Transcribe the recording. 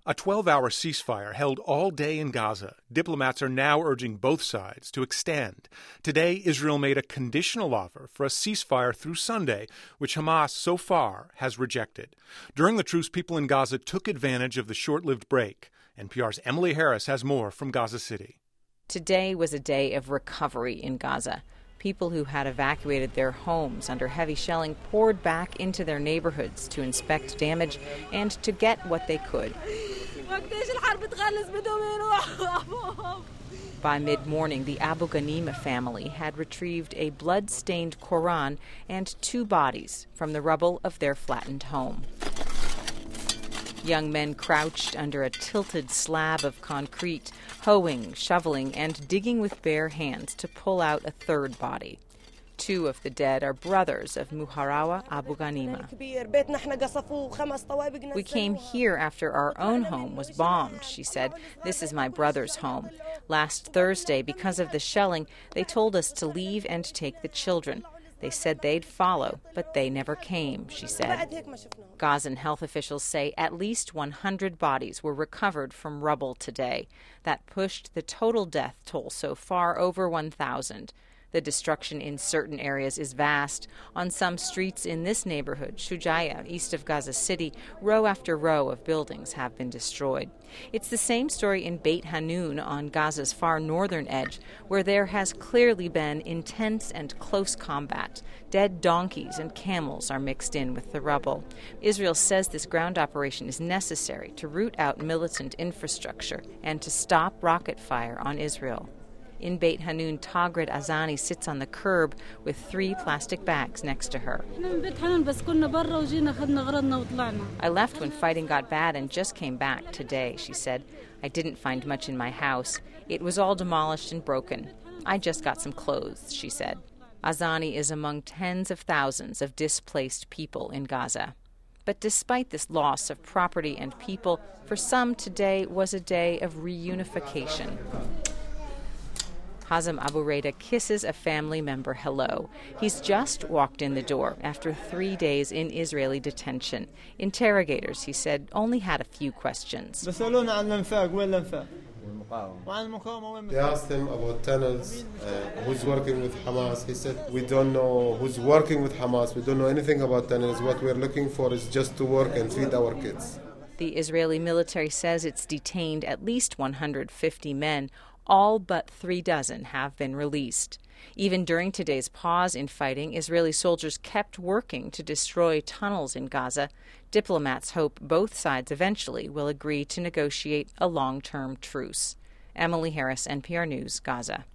A 12-hour ceasefire held all day in Gaza. Diplomats are now urging both sides to extend. Today, Israel made a conditional offer for a ceasefire through Sunday, which Hamas so far has rejected. During the truce, people in Gaza took advantage of the short-lived break. NPR's Emily Harris has more from Gaza City. Today was a day of recovery in Gaza. People who had evacuated their homes under heavy shelling poured back into their neighborhoods to inspect damage and to get what they could. By mid-morning, the Abu Ghanima family had retrieved a blood-stained Quran and 2 bodies from the rubble of their flattened home. Young men crouched under a tilted slab of concrete, hoeing, shoveling, and digging with bare hands to pull out a 3rd body. 2 of the dead are brothers of Muharawa Abu Ghanima. We came here after our own home was bombed, she said. This is my brother's home. Last Thursday, because of the shelling, they told us to leave and take the children. They said they'd follow, but they never came, she said. Gazan health officials say at least 100 bodies were recovered from rubble today. That pushed the total death toll so far over 1,000. The destruction in certain areas is vast. On some streets in this neighborhood, Shujaya, east of Gaza City, row after row of buildings have been destroyed. It's the same story in Beit Hanun on Gaza's far northern edge, where there has clearly been intense and close combat. Dead donkeys and camels are mixed in with the rubble. Israel says this ground operation is necessary to root out militant infrastructure and to stop rocket fire on Israel. In Beit Hanun, Tagrid Azani sits on the curb with 3 plastic bags next to her. I left when fighting got bad and just came back today, she said. I didn't find much in my house. It was all demolished and broken. I just got some clothes, she said. Azani is among tens of thousands of displaced people in Gaza. But despite this loss of property and people, for some today was a day of reunification. Hazem Abu Reda kisses a family member hello. He's just walked in the door after 3 days in Israeli detention. Interrogators, he said, only had a few questions. They asked him about tunnels, who's working with Hamas. He said, we don't know who's working with Hamas. We don't know anything about tunnels. What we're looking for is just to work and feed our kids. The Israeli military says it's detained at least 150 men. All but 36 have been released. Even during today's pause in fighting, Israeli soldiers kept working to destroy tunnels in Gaza. Diplomats hope both sides eventually will agree to negotiate a long-term truce. Emily Harris, NPR News, Gaza.